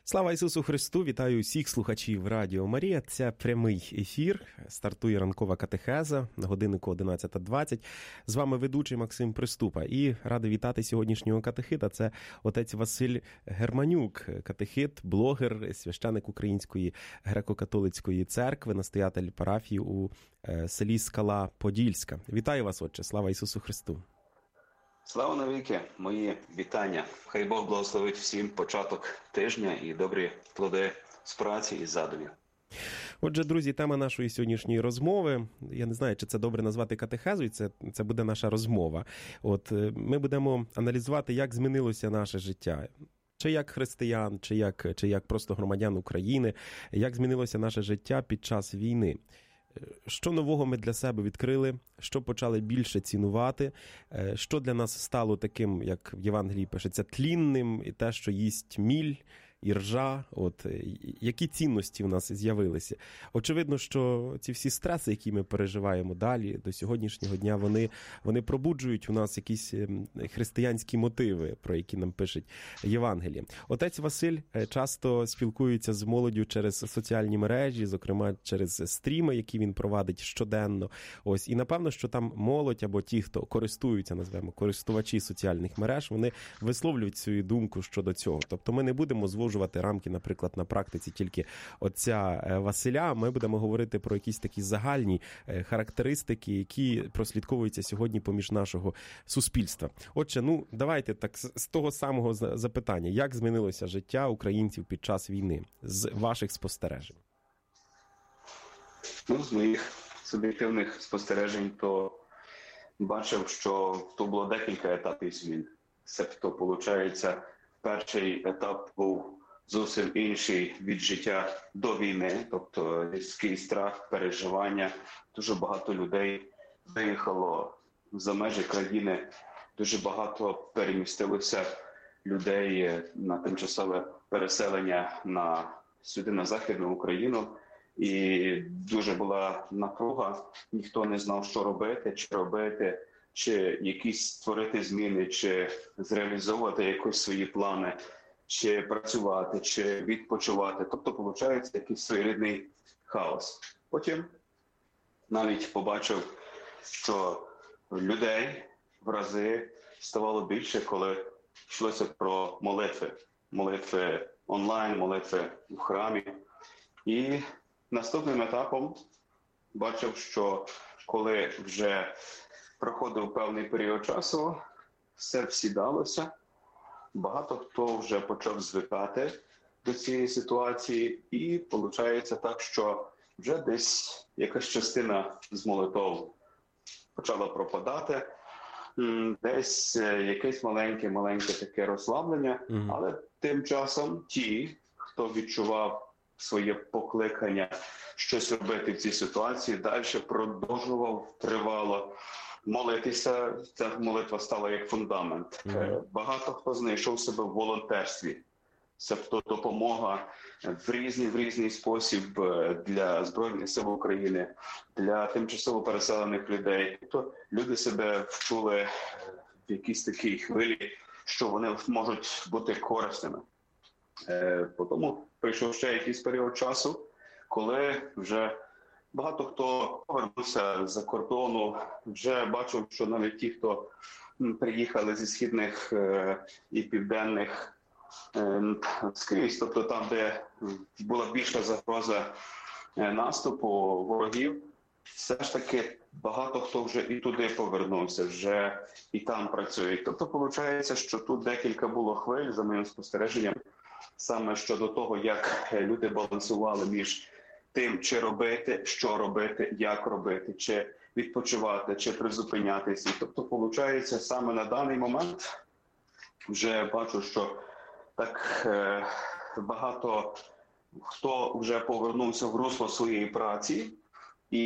Слава Ісусу Христу! Вітаю всіх слухачів Радіо Марія. Це прямий ефір. Стартує ранкова катехеза на годиннику 11:20. З вами ведучий Максим Приступа. І радий вітати сьогоднішнього катехита. Це отець Василь Германюк, катехит, блогер, священик Української греко-католицької церкви, настоятель парафії у селі Скала Подільська. Вітаю вас, отче! Слава Ісусу Христу! Слава навіки! Мої вітання! Хай Бог благословить всім початок тижня і добрі плоди з праці і задумів. Отже, друзі, тема нашої сьогоднішньої розмови, я не знаю, чи це добре назвати катехезою, це буде наша розмова. Ми будемо аналізувати, як змінилося наше життя. Чи як християн, чи як просто громадян України, як змінилося наше життя під час війни. Що нового ми для себе відкрили, що почали більше цінувати, що для нас стало таким, як в Євангелії пишеться, тлінним, і те, що їсть міль і ржа, які цінності в нас з'явилися. Очевидно, що ці всі стреси, які ми переживаємо далі, до сьогоднішнього дня, вони пробуджують у нас якісь християнські мотиви, про які нам пишуть Євангеліє. Отець Василь часто спілкується з молоддю через соціальні мережі, зокрема через стріми, які він провадить щоденно. І напевно, що там молодь або ті, хто користуються, назвемо, користувачі соціальних мереж, вони висловлюють свою думку щодо цього. Тобто ми не будемо звужувати рамки, наприклад, на практиці тільки отця Василя. Ми будемо говорити про якісь такі загальні характеристики, які прослідковуються сьогодні поміж нашого суспільства. Отже, давайте так з того самого запитання. Як змінилося життя українців під час війни? З ваших спостережень. З моїх суб'єктивних спостережень, то бачив, що то було декілька етапів змін. Себто, виходить, перший етап був зовсім інший від життя до війни, тобто різкий страх, переживання. Дуже багато людей виїхало за межі країни, дуже багато перемістилося людей на тимчасове переселення сюди, на Західну Україну. І дуже була напруга, ніхто не знав, що робити, чи якісь створити зміни, чи зреалізовувати якось свої плани, чи працювати, чи відпочивати. Тобто, виходить, якийсь своєрідний хаос. Потім навіть побачив, що людей в рази ставало більше, коли йшлося про молитви. Молитви онлайн, молитви в храмі. І наступним етапом бачив, що коли вже проходив певний період часу, все всідалося, багато хто вже почав звикати до цієї ситуації, і виходить так, що вже десь якась частина з молитов почала пропадати, десь якесь маленьке таке розслаблення, але тим часом ті, хто відчував своє покликання щось робити в цій ситуації, далі продовжував тривало молитися. Ця молитва стала як фундамент. Багато хто знайшов себе в волонтерстві. Тобто допомога в різний спосіб для Збройних сил України, для тимчасово переселених людей. Тобто люди себе вчули в якійсь такій хвилі, що вони можуть бути корисними. Тому прийшов ще якийсь період часу, коли вже багато хто повернувся з-за кордону, вже бачив, що навіть ті, хто приїхали зі східних і південних скрізь, тобто там, де була більша загроза наступу ворогів, все ж таки багато хто вже і туди повернувся, вже і там працюють. Тобто, виходить, що тут декілька було хвиль, за моїм спостереженням, саме щодо того, як люди балансували між тим, чи робити, що робити, як робити, чи відпочивати, чи призупинятися. Тобто, виходить, саме на даний момент вже бачу, що так багато хто вже повернувся в русло своєї праці, і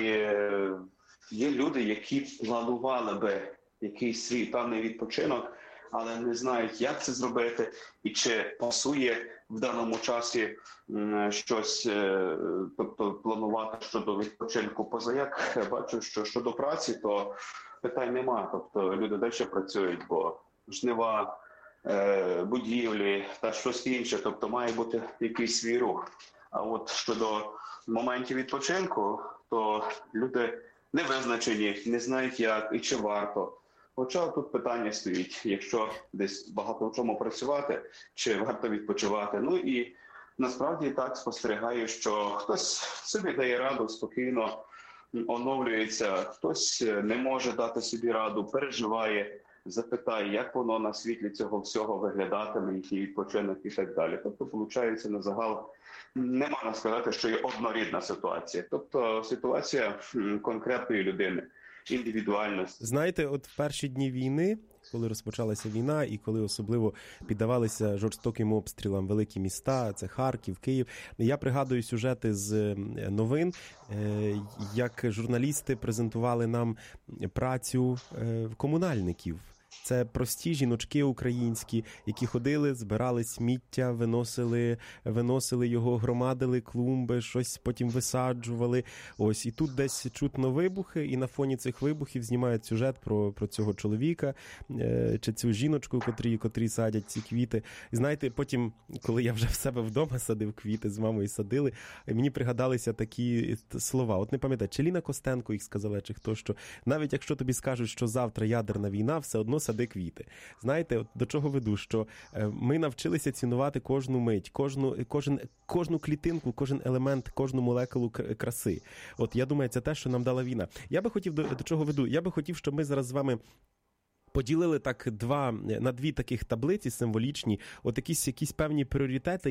є люди, які планували би якийсь свій певний відпочинок, але не знають, як це зробити, і чи пасує в даному часі щось, тобто планувати щодо відпочинку. Позаяк бачу, що щодо праці, то питань нема. Тобто люди далі працюють, бо жнива будівлі та щось інше. Тобто має бути якийсь свій рух. А от щодо моментів відпочинку, то люди не визначені, не знають як і чи варто. Хоча тут питання стоїть, якщо десь багато в чому працювати, чи варто відпочивати. Ну і насправді так спостерігаю, що хтось собі дає раду, спокійно оновлюється, хтось не може дати собі раду, переживає, запитає, як воно на світлі цього всього виглядатиме, який відпочинок і так далі. Тобто, виходить, на загал не можна сказати, що є однорідна ситуація. Тобто ситуація конкретної людини, індивідуальності. Знаєте, от в перші дні війни, коли розпочалася війна і коли особливо піддавалися жорстоким обстрілам великі міста, це Харків, Київ, я пригадую сюжети з новин, як журналісти презентували нам працю комунальників. Це прості жіночки українські, які ходили, збирали сміття, виносили його, громадили клумби, щось потім висаджували. Ось, і тут десь чутно вибухи, і на фоні цих вибухів знімають сюжет про цього чоловіка, чи цю жіночку, котрі садять ці квіти. І знаєте, потім, коли я вже в себе вдома садив квіти, з мамою садили, мені пригадалися такі слова. От не пам'ятаю, чи Ліна Костенко їх сказала, чи хто, що навіть якщо тобі скажуть, що завтра ядерна війна, все одно сади квіти. Знаєте, от до чого веду, що ми навчилися цінувати кожну мить, кожну клітинку, кожен елемент, кожну молекулу краси. От я думаю, це те, що нам дала війна. Я би хотів, до чого веду, я би хотів, щоб ми зараз з вами поділили так на дві таких таблиці символічні, от якісь певні пріоритети,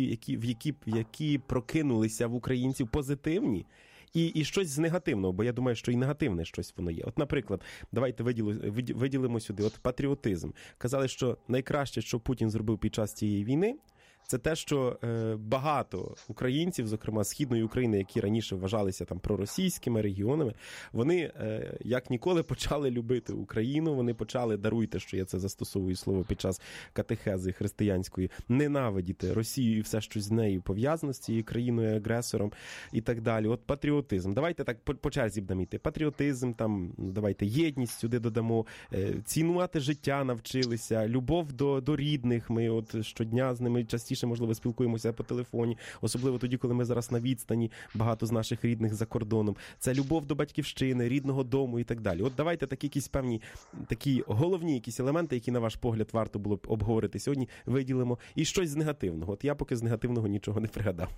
які прокинулися в українців позитивні, і щось з негативного, бо я думаю, що і негативне щось воно є. От, наприклад, давайте виділимо сюди от патріотизм. Казали, що найкраще, що Путін зробив під час цієї війни, це те, що багато українців, зокрема Східної України, які раніше вважалися там проросійськими регіонами, вони як ніколи почали любити Україну, вони почали, даруйте, що я це застосовую слово під час катехези християнської, ненавидіти Росію і все, що з нею пов'язано, з цією країною-агресором і так далі. От патріотизм. Давайте так по черзі будемо йти. Патріотизм, там, давайте єдність сюди додамо, цінувати життя навчилися, любов до рідних, ми от щодня з ними частіше можливо, спілкуємося по телефоні, особливо тоді, коли ми зараз на відстані, багато з наших рідних за кордоном. Це любов до батьківщини, рідного дому і так далі. От давайте такі якісь певні, такі головні якісь елементи, які, на ваш погляд, варто було б обговорити сьогодні, виділимо. І щось з негативного. От я поки з негативного нічого не пригадав.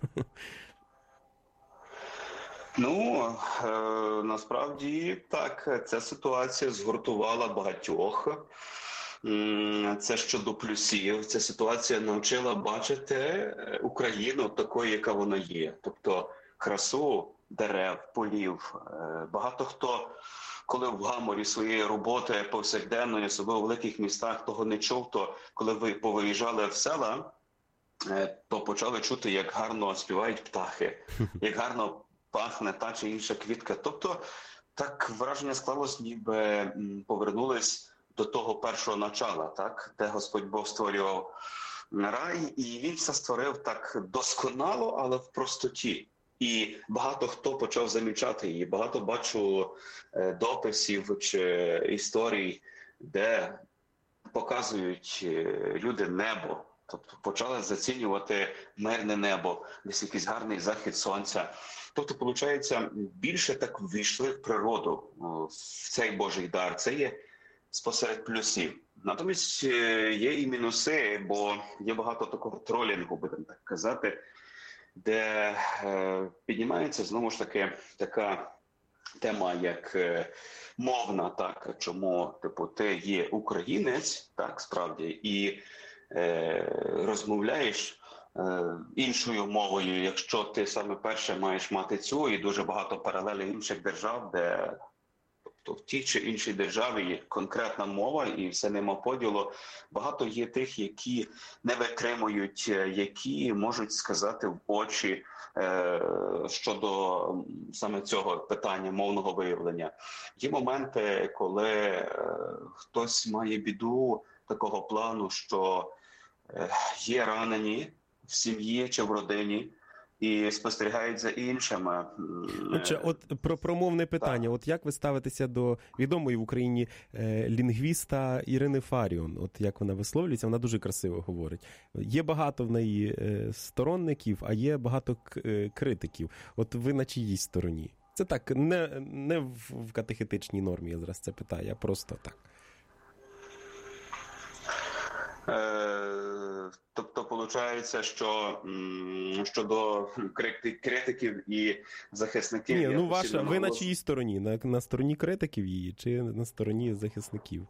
Ну, насправді, так, ця ситуація згуртувала багатьох. Це щодо плюсів. Ця ситуація навчила бачити Україну такою, яка вона є. Тобто красу дерев, полів. Багато хто, коли в гаморі своєї роботи повсякденної, особливо в великих містах, того не чув, то коли ви повиїжджали в села, то почали чути, як гарно співають птахи, як гарно пахне та чи інша квітка. Тобто так враження склалось, ніби повернулись до того першого начала, так, де Господь Бог створював рай, і він все створив так досконало, але в простоті. І багато хто почав замічати її. Багато бачу дописів чи історій, де показують люди небо. Тобто почали зацінювати мирне небо, десь якийсь гарний захід сонця. Тобто, виходить, більше так ввійшли в природу, в цей Божий дар. Це є спосеред плюсів. Натомість є і мінуси, бо є багато такого тролінгу, будемо так казати, де піднімається, знову ж таки, така тема, як мовна, так, чому, типу, ти є українець, так, справді, і розмовляєш іншою мовою, якщо ти саме перше маєш мати цю, і дуже багато паралелей інших держав, де в тій чи іншій державі є конкретна мова і все нема поділу. Багато є тих, які не витримують, які можуть сказати в очі щодо саме цього питання мовного виявлення. Є моменти, коли хтось має біду такого плану, що є ранені в сім'ї чи в родині, і спостерігають за іншими. Отже, от про промовне питання. Так. От як ви ставитеся до відомої в Україні лінгвіста Ірини Фаріон? От як вона висловлюється, вона дуже красиво говорить. Є багато в неї сторонників, а є багато критиків. От ви на чиїй стороні? Це так, не в катехетичній нормі я зараз це питаю, а просто так. Тобто, виходить, що щодо критиків і захисників... Ні, ну ви на чиїй стороні? На стороні критиків її чи на стороні захисників?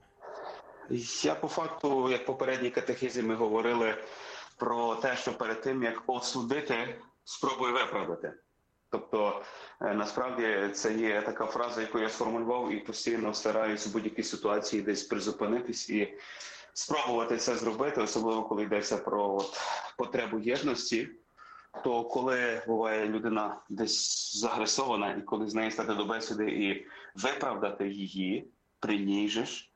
Я по факту, як попередній катехизі, ми говорили про те, що перед тим, як осудити, спробуй виправдати. Тобто, насправді, це є така фраза, яку я сформулював і постійно стараюся в будь-якій ситуації десь призупинитись і спробувати це зробити, особливо коли йдеться про потребу єдності, то коли буває людина десь загресована, і коли з нею стати до бесіди і виправдати її, при ній же ж,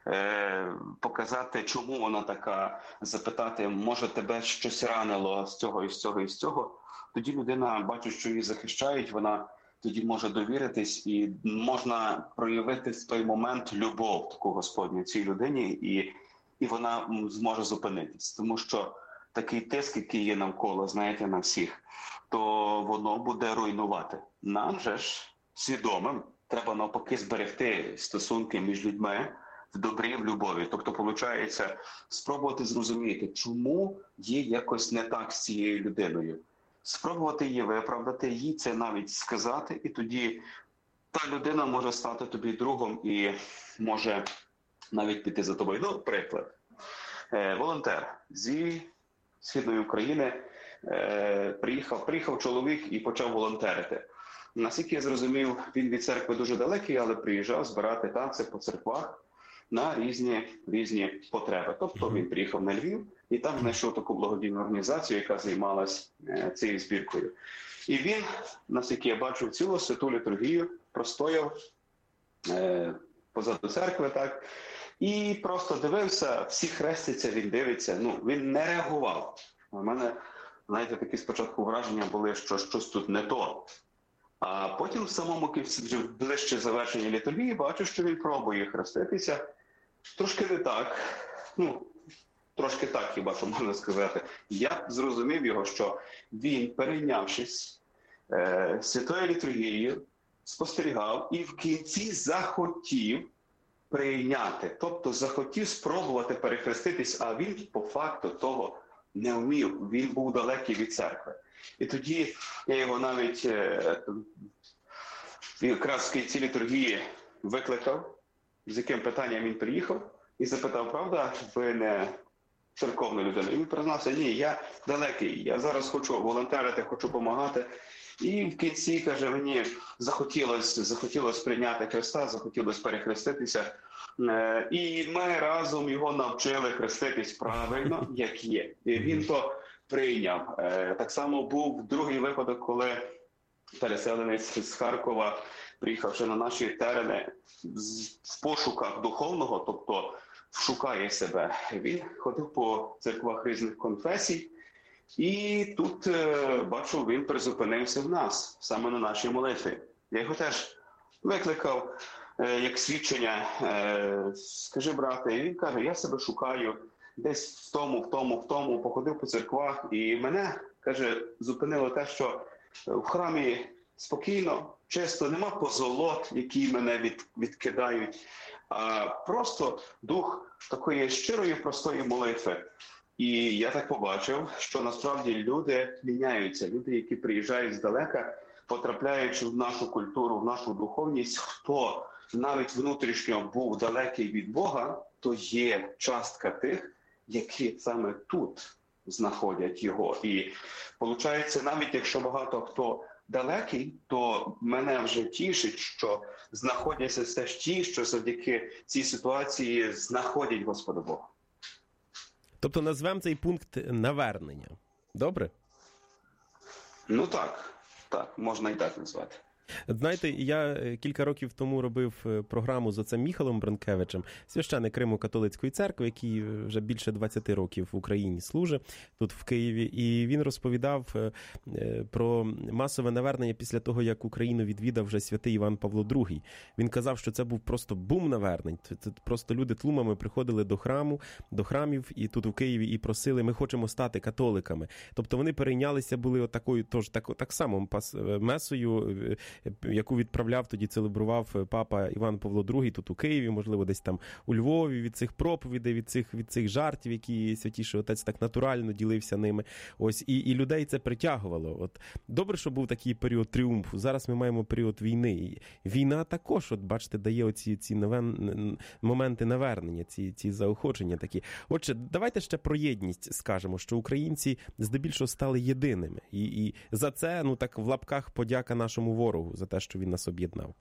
показати, чому вона така, запитати, може тебе щось ранило з цього, і з цього, і з цього, тоді людина бачить, що її захищають, вона тоді може довіритись і можна проявити в той момент любов таку Господню цій людині, і вона зможе зупинитись. Тому що такий тиск, який є навколо, знаєте, на всіх, то воно буде руйнувати. Нам же ж, свідомим, треба навпаки зберегти стосунки між людьми в добрі, в любові. Тобто, виходить, спробувати зрозуміти, чому є якось не так з цією людиною. Спробувати її виправдати, їй це навіть сказати, і тоді та людина може стати тобі другом і може навіть піти за тобою. Ну, приклад. Волонтер зі Східної України приїхав чоловік і почав волонтерити. Наскільки я зрозумів, він від церкви дуже далекий, але приїжджав збирати танці по церквах на різні потреби. Тобто він приїхав на Львів і там знайшов таку благодійну організацію, яка займалась цією збіркою. І він, наскільки я бачив, цілу святу літургію простояв позаду церкви, так, і просто дивився, всі хрестяться, він дивиться, він не реагував. У мене, знаєте, такі спочатку враження були, що щось тут не то. А потім в самому вже ближче завершення літургії бачу, що він пробує хреститися. Трошки не так, трошки так, хіба що можна сказати. Я зрозумів його, що він, перейнявшись святою літургією, спостерігав і в кінці захотів прийняти. Тобто захотів спробувати перехреститись, а він по факту того не вмів. Він був далекий від церкви. І тоді я його навіть якраз в кінці літургії викликав, з яким питанням він приїхав, і запитав, правда, ви не церковна людина? І він признався, ні, я далекий, я зараз хочу волонтерити, хочу допомагати. І в кінці, каже, мені захотілося прийняти Христа, захотілося перехреститися. І ми разом його навчили хреститись правильно, як є. І він то прийняв. Так само був другий випадок, коли переселенець з Харкова, приїхавши на наші терени в пошуках духовного, тобто шукає себе. Він ходив по церквах різних конфесій, і тут, бачу, він призупинився в нас, саме на нашій молитві. Я його теж викликав як свідчення. Скажи, брате, і він каже, я себе шукаю десь в тому, походив по церквах, і мене, каже, зупинило те, що в храмі спокійно, чисто, нема позолот, які мене відкидають, а просто дух такої щирої, простої молитви. І я так побачив, що насправді люди міняються, люди, які приїжджають здалека, потрапляючи в нашу культуру, в нашу духовність, хто навіть внутрішньо був далекий від Бога, то є частка тих, які саме тут знаходять його. І виходить, навіть якщо багато хто далекий, то мене вже тішить, що знаходяться все ж ті, що завдяки цій ситуації знаходять Господа Бога. Тобто назвемо цей пункт навернення. Добре? Так, можна і так назвати. Знаєте, я кілька років тому робив програму з отцем Міхалом Бронкевичем, священник Римо-католицької церкви, який вже більше 20 років в Україні служить, тут в Києві, і він розповідав про масове навернення після того, як Україну відвідав вже святий Іван Павло II. Він казав, що це був просто бум навернень. Просто люди тлумами приходили до храмів і тут у Києві і просили, ми хочемо стати католиками. Тобто вони перейнялися були отакою, тож так само месою, яку відправляв, тоді целебрував папа Іван Павло II тут у Києві, можливо, десь там у Львові, від цих проповідей, від цих жартів, які Святіший Отець так натурально ділився ними. Ось, і людей це притягувало. От, добре, що був такий період тріумфу. Зараз ми маємо період війни. Війна також, от, бачите, дає оці моменти навернення, ці заохочення такі. Отже, давайте ще про єдність скажемо, що українці здебільшого стали єдиними. І за це, ну так в лапках, подяка нашому ворогу, за те, що він нас об'єднав.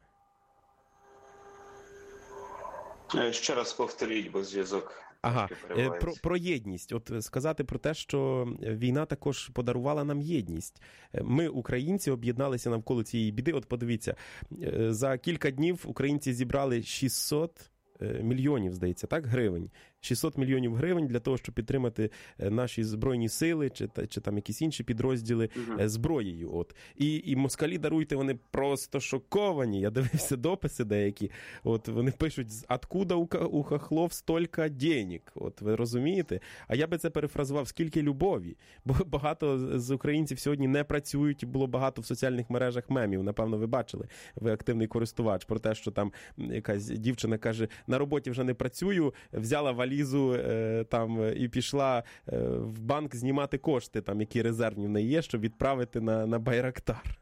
Ще раз повторіть, бо зв'язок. Ага, про єдність. От сказати про те, що війна також подарувала нам єдність. Ми, українці, об'єдналися навколо цієї біди. От подивіться, за кілька днів українці зібрали 600 мільйонів, здається, так, гривень. 600 мільйонів гривень для того, щоб підтримати наші збройні сили чи там якісь інші підрозділи зброєю. От. І москалі, даруйте, вони просто шоковані. Я дивився дописи деякі. От вони пишуть, откуда у хохлов стільки денег? От ви розумієте? А я би це перефразував, скільки любові. Бо багато з українців сьогодні не працюють, було багато в соціальних мережах мемів. Напевно, ви бачили, ви активний користувач, про те, що там якась дівчина каже, на роботі вже не працюю, взяла валізу там і пішла в банк знімати кошти, там, які резервні в неї є, щоб відправити на Байрактар.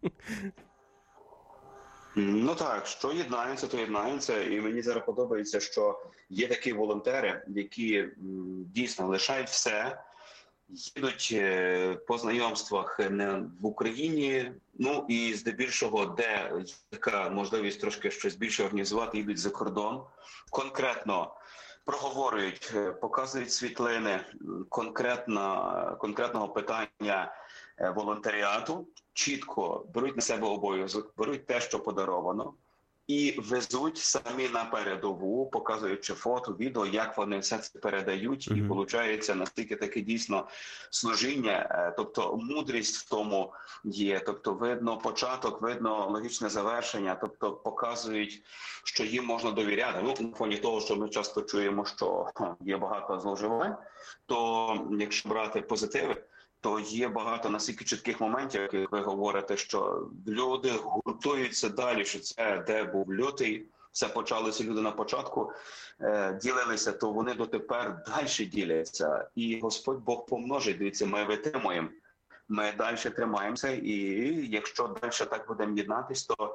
Ну так, що єднається, то єднається. І мені зараз подобається, що є такі волонтери, які дійсно лишають все, їдуть по знайомствах не в Україні, ну і здебільшого, де є така можливість трошки щось більше організувати, їдуть за кордон. Конкретно проговорюють, показують світлини конкретного питання волонтеріату, чітко беруть на себе обов'язок, беруть те, що подаровано, і везуть самі на передову, показуючи фото, відео, як вони все це передають, і виходить настільки таке дійсно служіння, тобто мудрість в тому є, тобто видно початок, видно логічне завершення, тобто показують, що їм можна довіряти. Ну, на фоні того, що ми часто чуємо, що є багато зловживань, то якщо брати позитиви, то є багато настільки чітких моментів, як ви говорите, що люди гуртуються далі, що це де був лютий, все почалося люди на початку, ділилися, то вони дотепер далі діляться. І Господь Бог помножить, дивіться, ми витримуємо, ми далі тримаємося, і якщо далі так будемо єднатися, то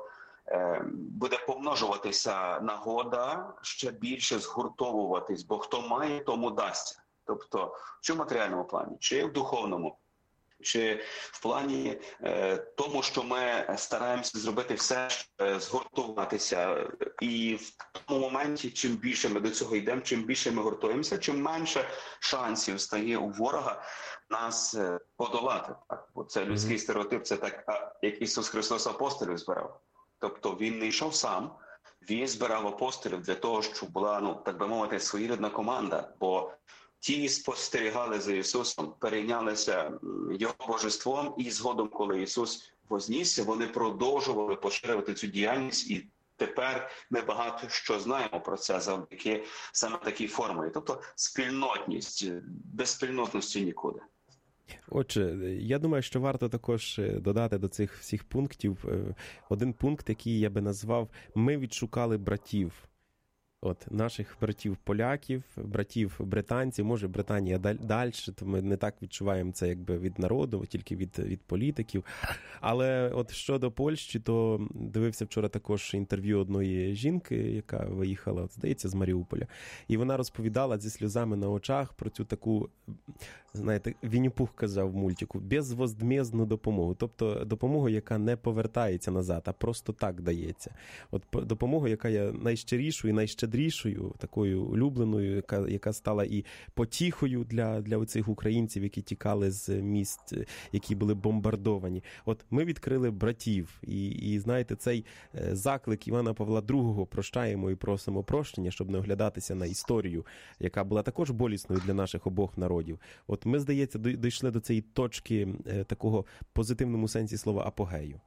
буде помножуватися нагода ще більше згуртовуватись, бо хто має, тому дасться. Тобто, чи в матеріальному плані, чи в духовному, чи в плані тому, що ми стараємося зробити все, згуртуватися. І в тому моменті, чим більше ми до цього йдемо, чим більше ми гуртуємося, чим менше шансів стає у ворога нас подолати. Так? Бо це людський стереотип, це так, як Ісус Христос апостолів збирав. Тобто Він не йшов сам, Він збирав апостолів для того, щоб була, ну, так би мовити, своєрідна команда, бо ті спостерігали за Ісусом, перейнялися Його божеством, і згодом, коли Ісус вознісся, вони продовжували поширювати цю діяльність, і тепер ми багато що знаємо про це завдяки саме такій формулі. Тобто спільнотність, без спільнотності нікуди. Отже, я думаю, що варто також додати до цих всіх пунктів один пункт, який я би назвав «Ми відшукали братів». От, наших братів-поляків, братів-британців, може Британія далі, то ми не так відчуваємо це якби від народу, тільки від політиків. Але от щодо Польщі, то дивився вчора також інтерв'ю одної жінки, яка виїхала, от, здається, з Маріуполя. І вона розповідала зі сльозами на очах про цю таку, знаєте, Вінні-Пух казав в мультику, безвозмездну допомогу. Тобто допомогу, яка не повертається назад, а просто так дається. От допомогу, яка є найщирішою і найщедрішою найщедрішою, такою улюбленою, яка стала і потіхою для оцих українців, які тікали з міст, які були бомбардовані. От ми відкрили братів, і знаєте, цей заклик Івана Павла II «Прощаємо і просимо прощення», щоб не оглядатися на історію, яка була також болісною для наших обох народів. От ми, здається, дійшли до цієї точки такого позитивному сенсі слова апогею.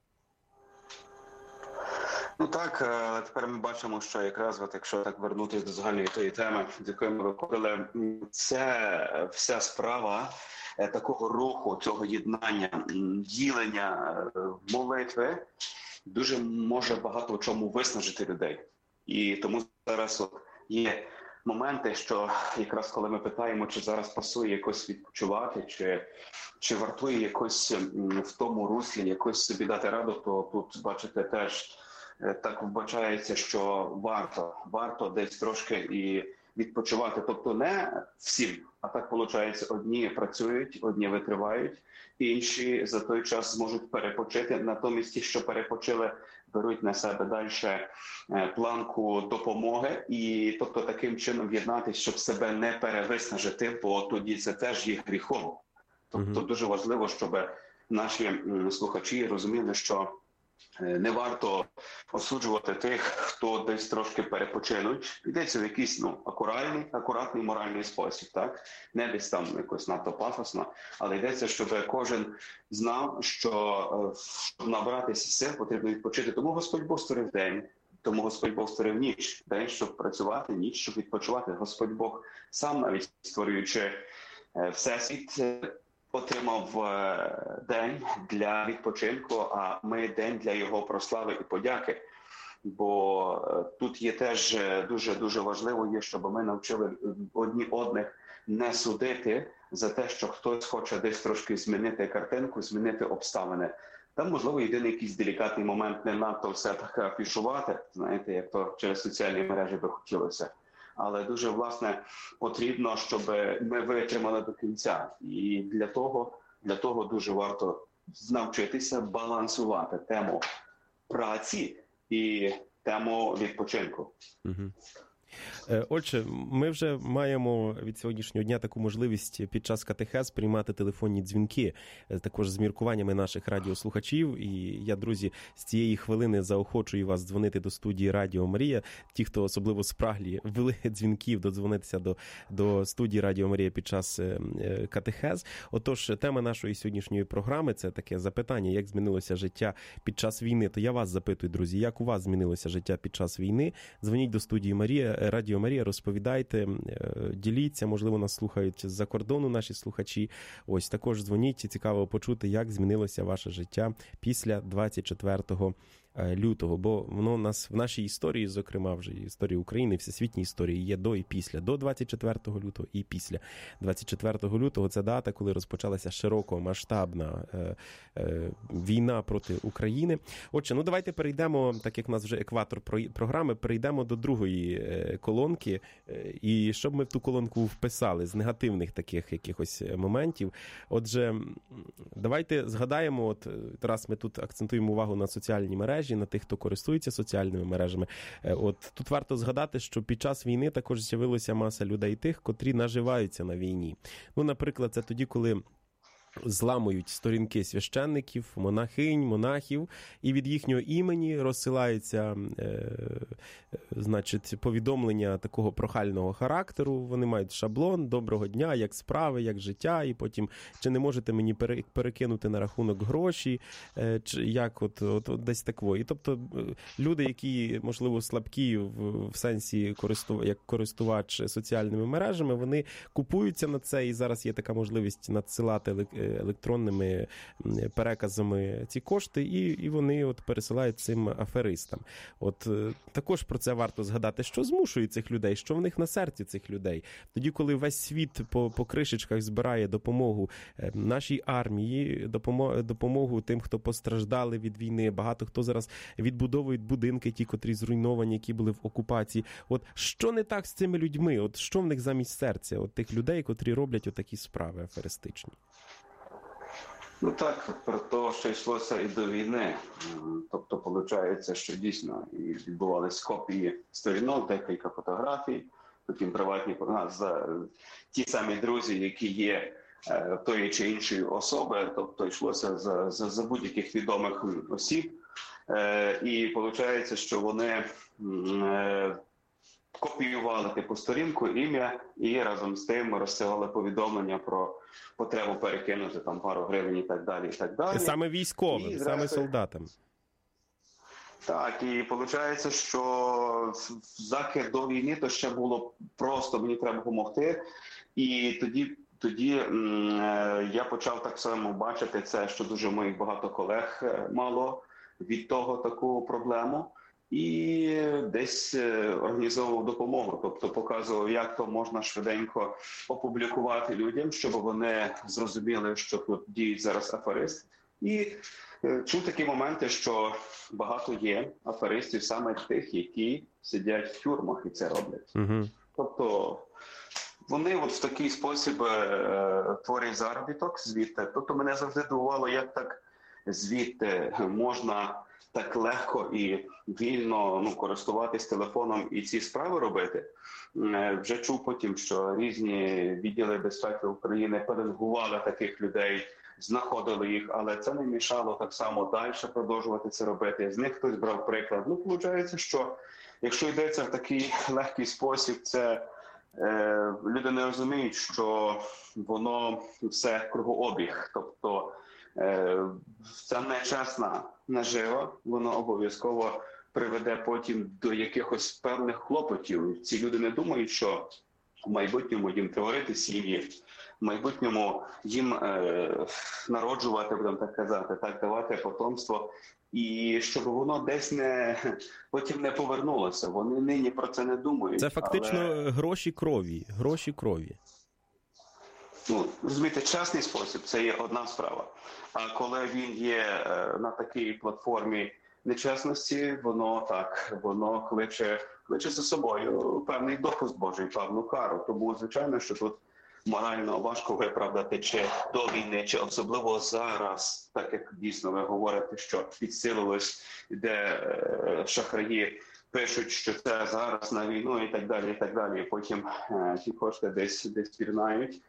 Ну так, але тепер ми бачимо, що якраз, от, якщо так вернутися до загальної тої теми, з якої ми виходили, це вся справа такого руху, цього єднання, ділення, молитви, дуже може багато в чому виснажити людей. І тому зараз от є моменти, що якраз коли ми питаємо, чи зараз пасує якось відпочивати, чи вартує якось в тому руслі якось собі дати раду, то тут, бачите, теж так вбачається, що варто десь трошки і відпочивати. Тобто не всім, а так виходить, одні працюють, одні витривають, інші за той час зможуть перепочити. Натомість ті, що перепочили, беруть на себе далі планку допомоги і тобто таким чином в'єднатися, щоб себе не перевиснажити, бо тоді це теж є гріхом. Тобто дуже важливо, щоб наші слухачі розуміли, що не варто осуджувати тих, хто десь трошки перепочинуть. Йдеться в якийсь акуратний моральний спосіб, так? Не десь там якось надто пафосно, але йдеться, щоб кожен знав, що щоб набратися сил, потрібно відпочити. Тому Господь Бог створив день, тому Господь Бог створив ніч. День, щоб працювати, ніч, щоб відпочивати. Господь Бог сам, навіть створюючи всесвіт, отримав день для відпочинку, а ми день для його прослави і подяки. Бо тут є теж дуже важливо, щоб ми навчили одні одних не судити за те, що хтось хоче десь трошки змінити картинку, змінити обставини. Там, можливо, єдиний якийсь делікатний момент, не надто все так афішувати, знаєте, як то через соціальні мережі би хотілося. Але дуже, власне, потрібно, щоб ми витримали до кінця. І для того дуже варто навчитися балансувати тему праці і тему відпочинку. Отже, ми вже маємо від сьогоднішнього дня таку можливість під час катехез приймати телефонні дзвінки, також з міркуваннями наших радіослухачів. І я, друзі, з цієї хвилини заохочую вас дзвонити до студії Радіо Марія. Ті, хто особливо спраглі вели дзвінків, додзвонитися до студії Радіо Марія під час катехез. Отож, тема нашої сьогоднішньої програми – це таке запитання, як змінилося життя під час війни. То я вас запитую, друзі, як у вас змінилося життя під час війни? Дзвоніть до студії Радіо Марія, розповідайте, діліться, можливо, нас слухають з-за кордону наші слухачі. Ось, також дзвоніть, цікаво почути, як змінилося ваше життя після 24 лютого, бо воно нас в нашій історії, зокрема, вже історії України, всесвітній історії є до і після, до 24 лютого і після 24 лютого. Це дата, коли розпочалася широкомасштабна війна проти України. Отже, давайте перейдемо, так як у нас вже екватор програми, перейдемо до другої колонки, і щоб ми в ту колонку вписали з негативних таких якихось моментів. Отже, давайте згадаємо, от раз ми тут акцентуємо увагу на соціальні мережі, на тих, хто користується соціальними мережами. От тут варто згадати, що під час війни також з'явилася маса людей тих, котрі наживаються на війні. Наприклад, це тоді, коли зламують сторінки священників, монахинь, монахів, і від їхнього імені розсилаються повідомлення такого прохального характеру. Вони мають шаблон: доброго дня, як справи, як життя, і потім, чи не можете мені перекинути на рахунок гроші, чи як от десь такого. І тобто люди, які, можливо, слабкі в сенсі як користувач соціальними мережами, вони купуються на це, і зараз є така можливість надсилати електронними переказами ці кошти, і вони от пересилають цим аферистам. От також про це варто згадати, що змушує цих людей, що в них на серці цих людей. Тоді, коли весь світ по кришечках збирає допомогу нашій армії, допомогу тим, хто постраждали від війни, багато хто зараз відбудовують будинки, ті, котрі зруйновані, які були в окупації. От що не так з цими людьми? От що в них замість серця? От тих людей, котрі роблять отакі справи аферистичні. Ну так, про те, що йшлося і до війни. Тобто, виходить, що дійсно і відбувалися копії сторінок, декілька фотографій, потім приватні ті самі друзі, які є тої чи іншої особи, тобто йшлося за будь-яких відомих осіб. І виходить, що вони копіювали типу сторінку, ім'я і разом з тим розсилали повідомлення про потребу перекинути там пару гривень і так далі, і так далі. Саме військовим, саме солдатам. Так, і виходить, що закид до війни то ще було просто мені треба допомогти. І тоді я почав так само бачити це, що дуже моїх багато колег мало від того таку проблему. І десь організовував допомогу, тобто показував, як то можна швиденько опублікувати людям, щоб вони зрозуміли, що тут діють зараз аферисти. І чув такі моменти, що багато є аферистів саме тих, які сидять в тюрмах і це роблять. Угу. Тобто вони от в такий спосіб творять заробіток звідти. Тобто мене завжди дивувало, як так звідти можна так легко і вільно користуватись телефоном і ці справи робити. Вже чув потім, що різні відділи безпеки України пеленгували таких людей, знаходили їх, але це не мішало так само далі продовжувати це робити. З них хтось брав приклад. Виходить, що якщо йдеться в такий легкий спосіб, це люди не розуміють, що воно все кругообіг. Тобто ця нечесна нажива, воно обов'язково приведе потім до якихось певних хлопотів. Ці люди не думають, що в майбутньому їм творити сім'ї, в майбутньому їм народжувати, будемо так казати, так давати потомство. І щоб воно десь потім не повернулося. Вони нині про це не думають. Це фактично гроші крові. Гроші крові. Ну, розумієте, чесний спосіб – це є одна справа. А коли він є на такій платформі нечесності, воно кличе за собою певний допуск Божий, певну кару. Тому, звичайно, що тут морально важко виправдати чи до війни, чи особливо зараз, так як дійсно ви говорите, що підсилилось, де шахраї пишуть, що це зараз на війну і так далі, і так далі. І потім ті кошти десь пірнають.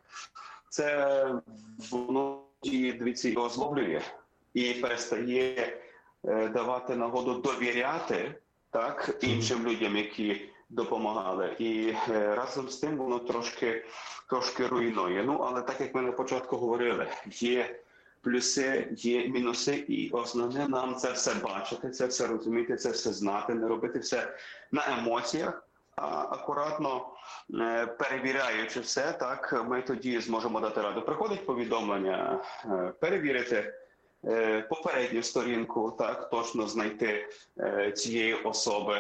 Це воно дивіться, озлоблює і перестає давати нагоду довіряти так іншим людям, які допомагали. І разом з тим воно трошки руйнує. Ну, але так як ми на початку говорили, є плюси, є мінуси, і основне нам це все бачити, це все розуміти, це все знати, не робити все на емоціях, а акуратно перевіряючи все, так, ми тоді зможемо дати раду. Приходить повідомлення, перевірити попередню сторінку, так, точно знайти цієї особи.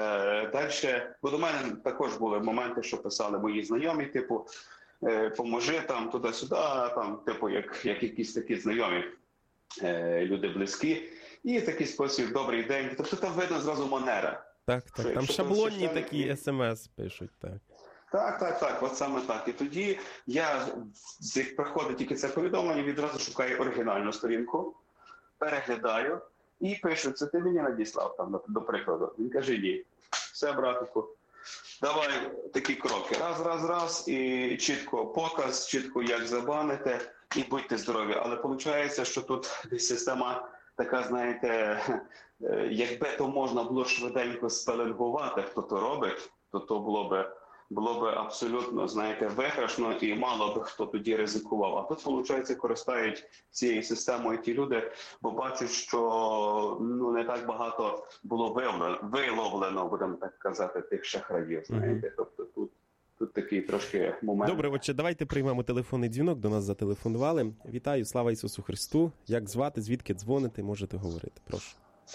Далі, бо до мене також були моменти, що писали мої знайомі, типу, поможи там туди-сюди, там, типу, як якісь такі знайомі люди близькі. І в такий спосіб добрий день. Тобто там видно зразу манера. Так. Там шаблонні такі смс пишуть, так. Так, от саме так. І тоді я, як приходить тільки це повідомлення, відразу шукаю оригінальну сторінку, переглядаю і пишу, це ти мені надіслав, там, до прикладу. Він каже, ні. Все, братику, давай такі кроки. Раз, і чітко показ, чітко як забанити, і будьте здорові. Але виходить, що тут десь система така, знаєте, якби то можна було швиденько спеленгувати, хто то робить, то було би абсолютно, знаєте, виграшно і мало би хто тоді ризикував. А тут, виходить, користають цією системою ті люди, бо бачать, що не так багато було виловлено, будемо так казати, тих шахраїв, знаєте. Тобто тут такий трошки момент. Добре, отже, давайте приймемо телефонний дзвінок, до нас зателефонували. Вітаю, слава Ісусу Христу. Як звати, звідки дзвоните, можете говорити, прошу.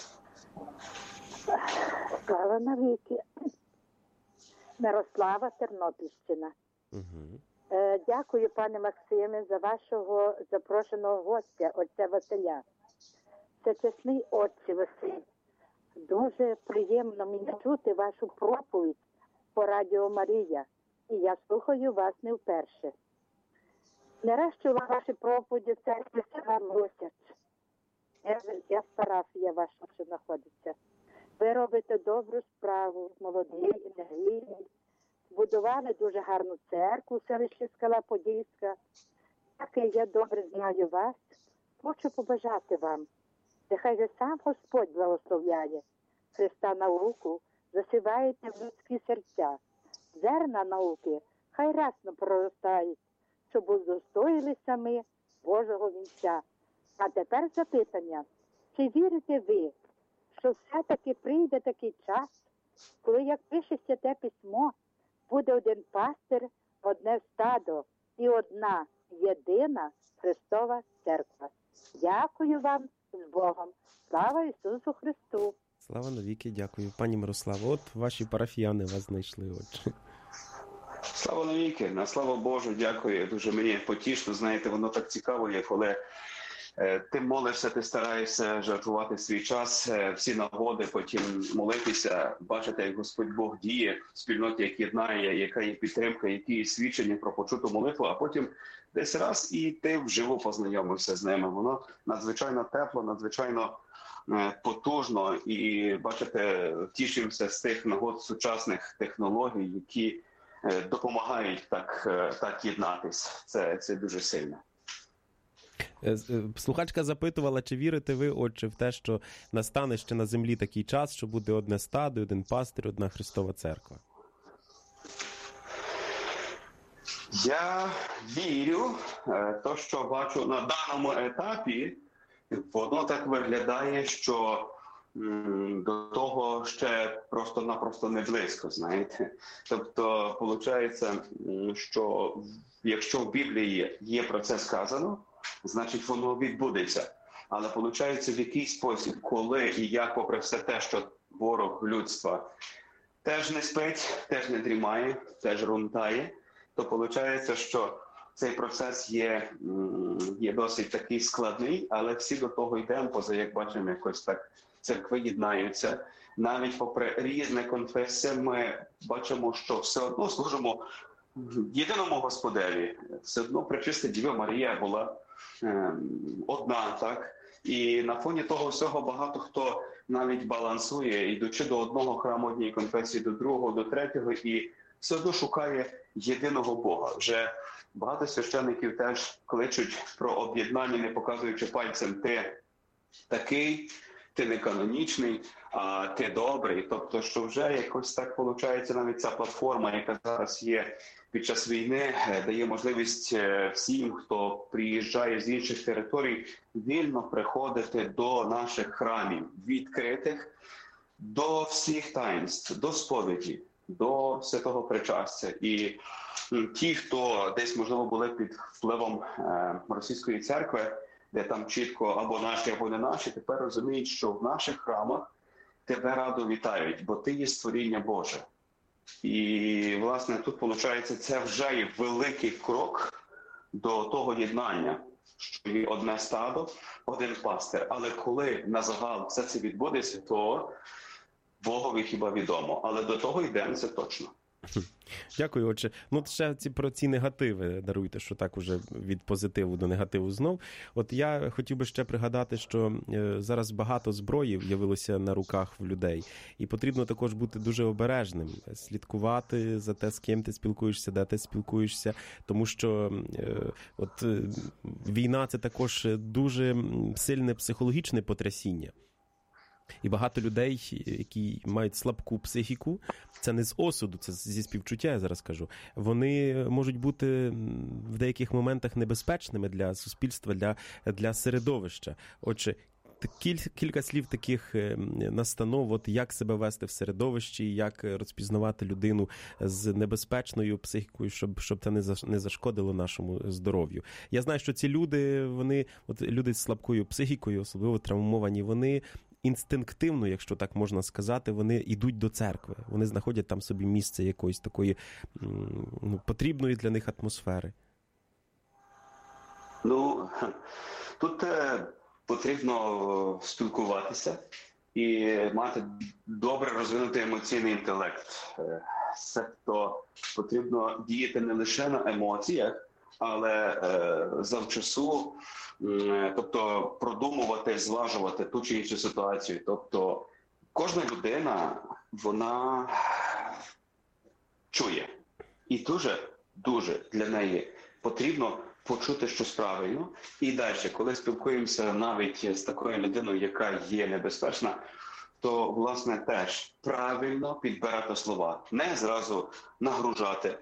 Слава навіки. Мирослава, Тернопільщина. Угу. Дякую, пане Максиме, за вашого запрошеного гостя, отця Василя. Це чесний отче Василь. Дуже приємно мені чути вашу проповідь по Радіо Марія. І я слухаю вас не вперше. Нарешті ваші проповіді церкви села Лосяч. Я з парафія ваша, що знаходиться. Ви робите добру справу, молоді, енергійні. Будували дуже гарну церкву в селищі Скала Подільська. Так я добре знаю вас. Хочу побажати вам. Нехай же сам Господь благословляє. Христа науку засіваєте в людські серця. Зерна науки хай расно проростають, щоб удостоїлися ми Божого вінця. А тепер запитання. Чи вірите ви, що все-таки прийде такий час, коли, як пише Святе Письмо, буде один пастир, одне стадо і одна єдина Христова церква? Дякую вам з Богом. Слава Ісусу Христу! Слава навіки, дякую. Пані Мирославо, от ваші парафіяни вас знайшли. Отже. Слава навіки, на славу Божу, дякую. Дуже мені потішно, знаєте, воно так цікаво є, коли ти молишся, ти стараєшся жертвувати свій час, всі нагоди, потім молитися, бачити, як Господь Бог діє в спільноті, як єднає, яка є підтримка, які є свідчення про почуту молитву, а потім десь раз і ти вживу познайомився з ними. Воно надзвичайно тепло, надзвичайно потужно, і бачите, тішимося з тих нагод сучасних технологій, які допомагають так єднатись. Це дуже сильно. Слухачка запитувала, чи вірите ви, отче, в те, що настане ще на землі такий час, що буде одне стадо, один пастир, одна Христова церква? Я вірю, то, що бачу на даному етапі, воно так виглядає, що до того ще просто-напросто не близько, знаєте. Тобто, виходить, що якщо в Біблії є про це сказано, значить воно відбудеться. Але виходить, в який спосіб, коли і як, попри все те, що ворог людства теж не спить, теж не дрімає, теж рунтає, то виходить, що цей процес є досить такий складний, але всі до того йдемо, поза, як бачимо, якось так церкви єднаються. Навіть попри різні конфесії ми бачимо, що все одно служимо єдиному Господеві. Все одно Пречиста Діва Марія була одна, так? І на фоні того всього багато хто навіть балансує, йдучи до одного храму однієї конфесії, до другого, до третього, і все одно шукає єдиного Бога. Вже багато священників теж кличуть про об'єднання, не показуючи пальцем: ти такий, ти не канонічний, а ти добрий. Тобто, що вже якось так виходить, навіть ця платформа, яка зараз є під час війни, дає можливість всім, хто приїжджає з інших територій, вільно приходити до наших храмів, відкритих до всіх таїнств, до сповіді, до святого причастя. І ті, хто десь, можливо, були під впливом російської церкви, де там чітко або наші, або не наші, тепер розуміють, що в наших храмах тебе радо вітають, бо ти є створіння Боже. І, власне, тут, виходить, це вже є великий крок до того єднання, що є одне стадо, один пастир. Але коли на загал все це відбудеться, то Богові хіба відомо. Але до того йдемо, це точно. Дякую, отче. Ну, ще про ці негативи даруйте, що так уже від позитиву до негативу знов. От я хотів би ще пригадати, що зараз багато зброї з'явилося на руках в людей. І потрібно також бути дуже обережним, слідкувати за те, з ким ти спілкуєшся, де ти спілкуєшся. Тому що війна – це також дуже сильне психологічне потрясіння. І багато людей, які мають слабку психіку, це не з осуду, це зі співчуття, я зараз кажу, вони можуть бути в деяких моментах небезпечними для суспільства, для середовища. Отже, кілька слів таких настанов, от як себе вести в середовищі, як розпізнавати людину з небезпечною психікою, щоб це не зашкодило нашому здоров'ю. Я знаю, що ці люди, люди з слабкою психікою, особливо травмовані, вони інстинктивно, якщо так можна сказати, вони йдуть до церкви. Вони знаходять там собі місце якоїсь такої потрібної для них атмосфери. Ну, тут потрібно спілкуватися і мати добре розвинутий емоційний інтелект. Тобто потрібно діяти не лише на емоціях, але завчасу, тобто продумувати, зважувати ту чи іншу ситуацію. Тобто кожна людина, вона чує. І дуже для неї потрібно почути щось правильно. І далі, коли спілкуємося навіть з такою людиною, яка є небезпечна, то, власне, теж правильно підбирати слова. Не зразу нагружати,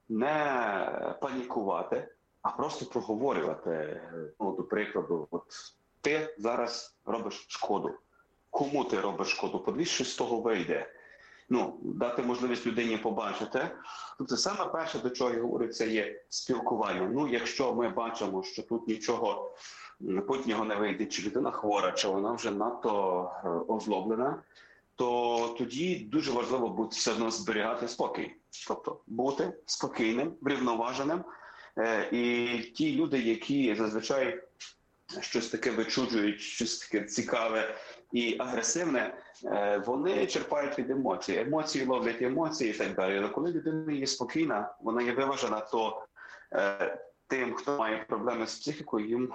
не панікувати, а просто проговорювати. До прикладу, от ти зараз робиш шкоду. Кому ти робиш шкоду? Подивись, що з того вийде. Дати можливість людині побачити. Тобто саме перше, до чого я говорю, це є спілкування. Якщо ми бачимо, що тут нічого путнього не вийде, чи людина хвора, чи вона вже надто озлоблена, то тоді дуже важливо бути все одно зберігати спокій. Тобто бути спокійним, врівноваженим. І ті люди, які зазвичай щось таке вичуджують, щось таке цікаве і агресивне, вони черпають від емоцій. Емоції ловлять емоції і так далі. Але коли людина є спокійна, вона є виважена, то тим, хто має проблеми з психікою, їм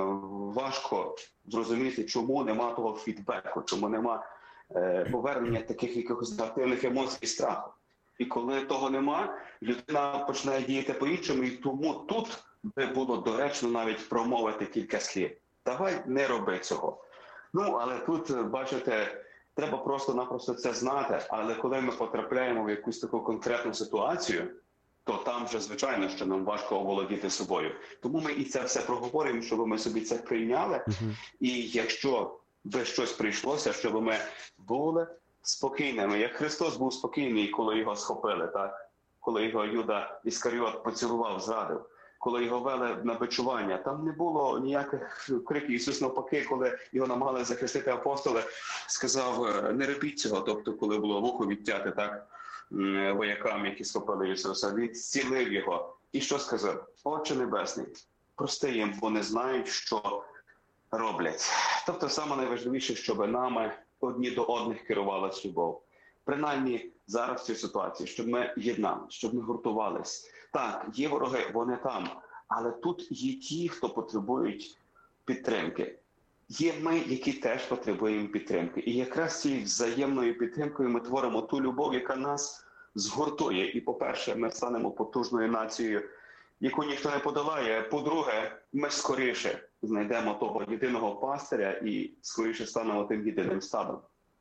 важко зрозуміти, чому нема того фідбеку, чому нема повернення таких якихось негативних емоцій і страху. І коли того нема, людина починає діяти по-іншому, і тому тут би було доречно навіть промовити кілька слів. Давай не роби цього. Але тут, бачите, треба просто-напросто це знати, але коли ми потрапляємо в якусь таку конкретну ситуацію, то там вже, звичайно, що нам важко оволодіти собою. Тому ми і це все проговорюємо, щоб ми собі це прийняли. І якщо би щось прийшлося, щоб ми були спокійними. Як Христос був спокійний, коли його схопили, так? Коли його Юда Іскаріот поцілував, зрадив. Коли його вели на бичування, там не було ніяких криків. Ісус навпаки, коли його намагали захистити апостоли, сказав, не робіть цього. Тобто, коли було вухо відтяти, так, воякам, які схопили Ісуса, він зцілив його. І що сказав? Отче Небесний, прости їм, бо не знають, що роблять. Тобто, саме найважливіше, щоб нами одні до одних керувалась любов. Принаймні, зараз в цій ситуації, щоб ми єднались, щоб ми гуртувались. Так, є вороги, вони там, але тут є ті, хто потребують підтримки. Є ми, які теж потребуємо підтримки. І якраз цією взаємною підтримкою ми творимо ту любов, яка нас згуртує. І, по-перше, ми станемо потужною нацією, яку ніхто не подолає. По-друге, ми скоріше знайдемо того єдиного пастиря і скоріше станемо тим єдиним стадом.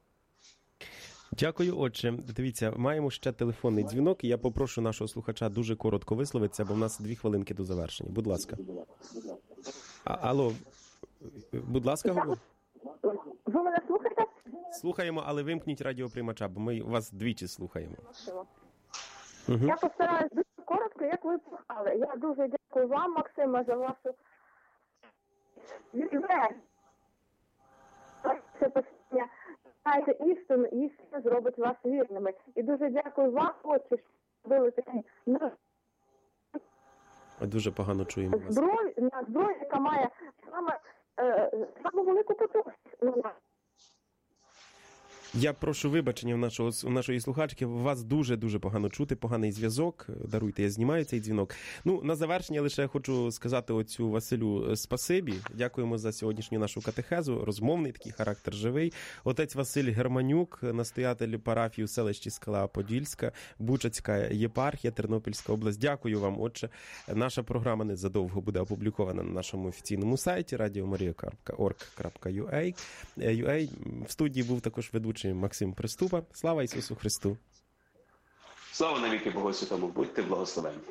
Дякую, отче. Дивіться, маємо ще телефонний дзвінок, і я попрошу нашого слухача дуже коротко висловитися, бо в нас 2 хвилинки до завершення. Будь ласка. Алло, будь ласка, говорю. Ви мене слухаєте? Слухаємо, але вимкніть радіоприймача, бо ми вас двічі слухаємо. Я постараюсь дуже коротко, як ви прохали. Я дуже дякую вам, Максиме, за вашу відвертість. Це питання. Знаєте, істина зробить вас вірними. І дуже дякую вам, отче, що були такі Дуже погано чуємо вас. Зброю, яка має саме велику потужність. Я прошу вибачення у нашої слухачки. Вас дуже погано чути, поганий зв'язок. Даруйте, я знімаю цей дзвінок. На завершення лише хочу сказати отцю Василю спасибі. Дякуємо за сьогоднішню нашу катехезу. Розмовний такий характер живий. Отець Василь Германюк, настоятель парафії у селищі Скала Подільська, Бучацька єпархія, Тернопільська область. Дякую вам, отче. Наша програма незадовго буде опублікована на нашому офіційному сайті radiomaria.org.ua. В студії був також ведучий Максим Приступа. Слава Ісусу Христу! Слава навіки Богу Святому! Будьте благословені!